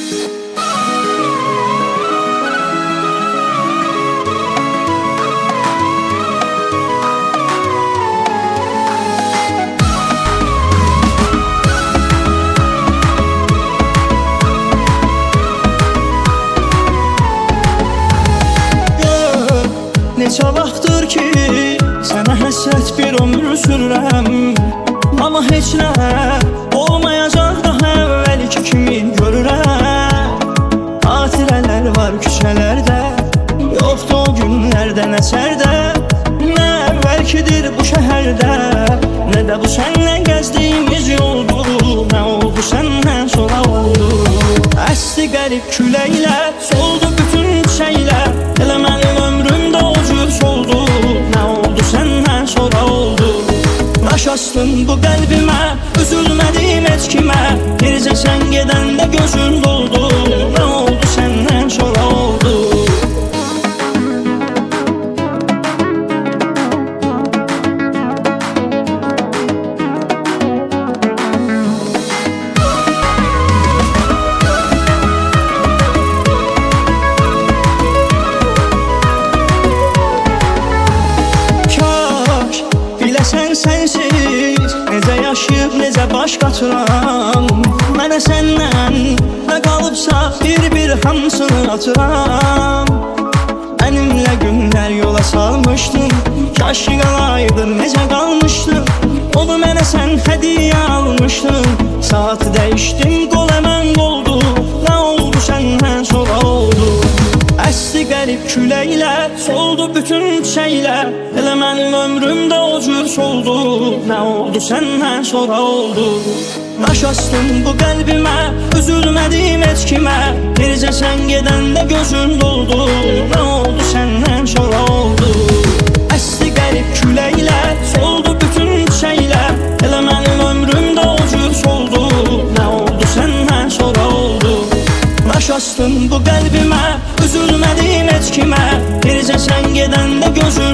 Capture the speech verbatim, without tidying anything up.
Neçə vaxtdır ki, sənə həsrət bir ömür sürürəm. Amma heç nə olmayacaq daha əvvəlki kimi görürəm. Xatirələr var küçələrdə, yoxdur o günlərdən əsərdə. Nə əvvəlkidir bu şəhərdə, nə də bu sənlə gəzdiyimiz yoldur. Nə oldu səndən sonra oldu. Əsdi qərib küləklər, soldu bütün şeylər. Elə mənim ömrümdə o cür soldu. Nə oldu səndən sonra oldu. Daş astın bu qəlbimə, üzülmədim heç kimə. Bircə sən gedəndə gözün doldu. Nə oldu səndən sonra oldu. Sən sənsiz necə yaşayıb, necə baş qatıram. Mənə səndən nə qalıbsa bir-bir hamısını atıram. Mənimlə günlər yola salmışdın, kaş ki qalaydın, necə qalmışdın. Onu mənə sən hədiyyə almışdın. Saat dəyişdim, qol əmən oldu. Nə oldu səndən sonra oldu. Əsdi qərib küləklər, soldu bütün şeylər. Elə mənim ömrümdə o cür soldu. Nə oldu səndən sonra oldu. Daş astın bu qəlbimə, üzülmədim heç kimə. Bircə sən gedəndə gözün doldu. Nə oldu səndən sonra oldu. Əsdi qərib küləklər, soldu bütün şeylər. Elə mənim ömrümdə o cür soldu. Nə oldu səndən sonra oldu. Daş astın bu qəlbimə, üzülmədim heç kimə. Bircə sən gedəndə gözün